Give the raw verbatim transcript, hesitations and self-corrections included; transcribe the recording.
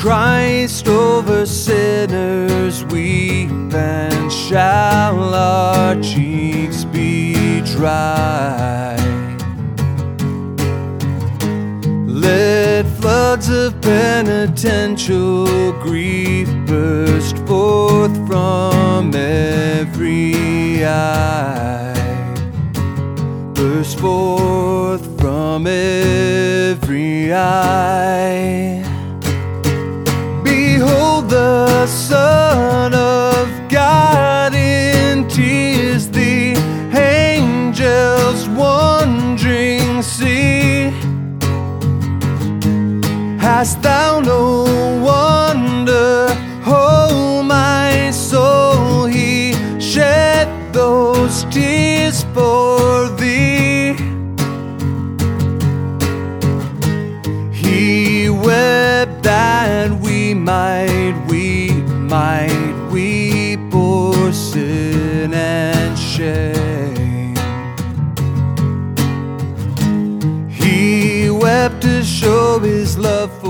Christ over sinners weep, and shall our cheeks be dry? Let floods of penitential grief burst forth from every eye, burst forth from every eye. Behold the Son of God in tears, the angels wondering see. Hast thou no wonder, oh my soul, he shed those tears for thee? He wept that we might weep, might weep for sin and shame. He wept to show his love